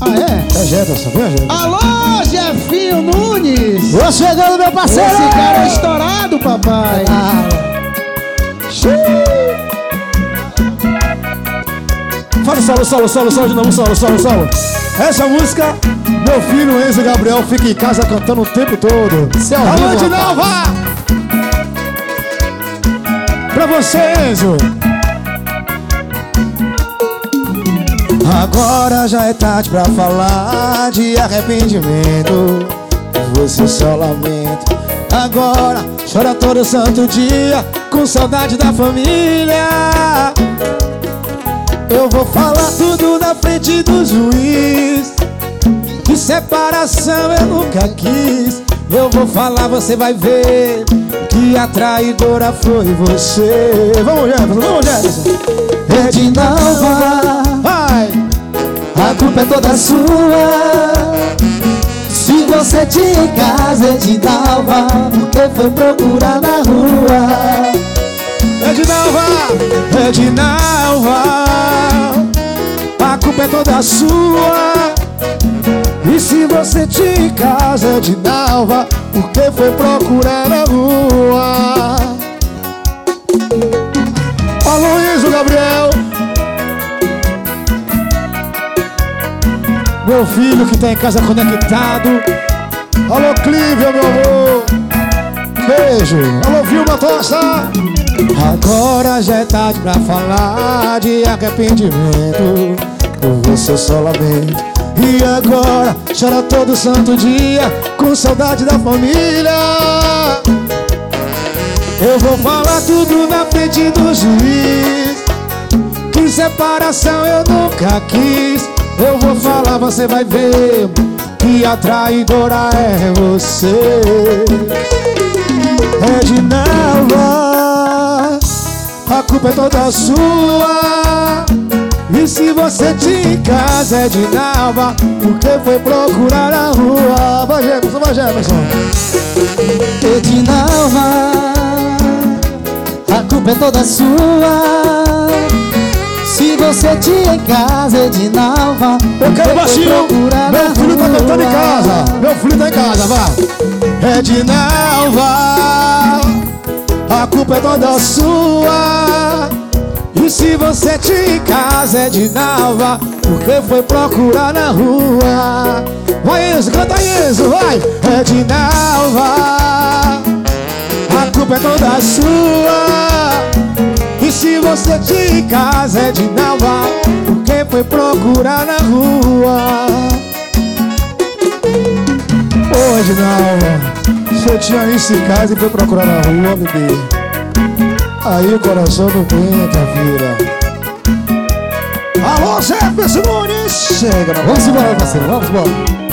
Ah, é? É Jefferson, foi a Jefferson. Alô, Jefinho Nunes! Tô chegando, meu parceiro! Esse cara é estourado, papai! Fala solo de novo, solo. Essa música, meu filho Enzo Gabriel fica em casa cantando o tempo todo. Alô, de Nova! Pra você, Enzo! Agora já é tarde pra falar de arrependimento. Você só lamenta. Agora chora todo santo dia, com saudade da família. Eu vou falar tudo na frente do juiz. Que separação eu nunca quis. Eu vou falar, você vai ver que a traidora foi você. Vamos, Jefferson. Edinalva, Vai! a culpa é toda sua. Se você tinha em casa, Edinalva, porque foi procurar na rua? Edinalva, a culpa é toda sua. E se você tinha em casa, Edinalva, por que foi procurar na rua? Alô, Enzo Gabriel, meu filho que tá em casa conectado. Alô, Clívia, meu amor, beijo. Alô, Vilma Tosta. Agora já é tarde pra falar de arrependimento. Por você só lamento. E agora chora todo santo dia, com saudade da família. Eu vou falar tudo na frente do juiz. Que separação eu nunca quis. Eu vou falar, você vai ver que a traidora é você. Edinalva, a culpa é toda sua. E se você tinha em casa, Edinalva, por que foi procurar na rua? Vai, Jefferson. Edinalva, a culpa é toda sua. Se você tinha em casa, Edinalva, Eu quero baixinho. procurar Meu na filho tá rua? cantando em casa. Meu filho tá em casa, vai. Edinalva, a culpa é toda sua. E se você tinha em casa, Edinalva, por que foi procurar na rua? Vai, Enzo, canta Enzo, vai. Edinalva, a culpa é toda sua. E se você tinha em casa, Edinalva, por que foi procurar na rua? Ô, Edinalva, se eu tinha isso em casa e foi procurar na rua, bebê, aí o coração não aguenta, filha. Alô, Jefferson Nunes! Chega, meu. Vamos embora, parceiro, vamos embora.